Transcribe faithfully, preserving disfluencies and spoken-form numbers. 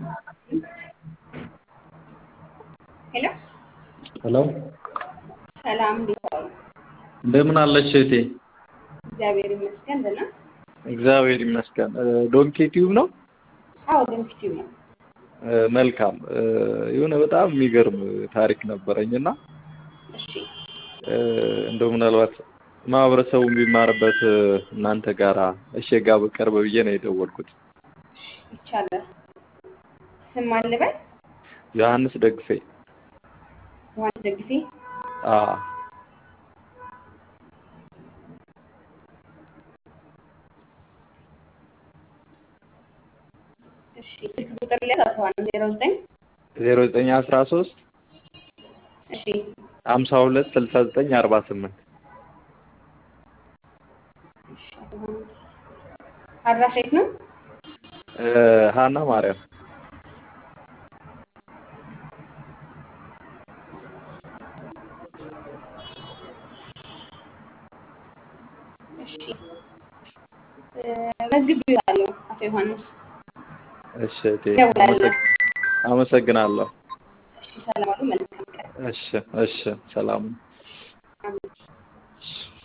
ሄሎ ሄሎ ሰላም እንዴት ዋሉ? እንደምን አለሽ እህቴ? እግዚአብሔር ይመስገን ደህና። እግዚአብሔር ይመስገን። ዶንኪ ቲዩብ ነው? አዎ ዶንኪ ቲዩብ ነው። መልካም። የሆነ በጣም የሚገርም ታሪክ ነበረኝና እሺ እንደው ምናልባት ማህበረሰቡ ቢማርበት እናንተ ጋራ እሺ ጋር በቀርብ ብዬ ነው የደወልኩት። ይቻላል። ስም አልበል? ዮሐንስ ደግፌ። ዮሐንስ ደግፌ። አዎ እሺ ስልክ ቁጥር ላይ አስራ አንድ ዜሮ ዘጠኝ ዜሮ ዘጠኝ አስራ ሶስት እሺ ሃምሳ ሁለት ስልሳ ዘጠኝ አርባ ስምንት አድራሻ የት ነው? ሃና ማርያም። እሺ መዝግቤዋለሁ አቶ ዮሐንስ። እሺ እህቴ አመሰግናለሁ። እሺ ሰላም ዋሉ። መልካም ቀን። እሺ እሺ ሰላም። አሜን።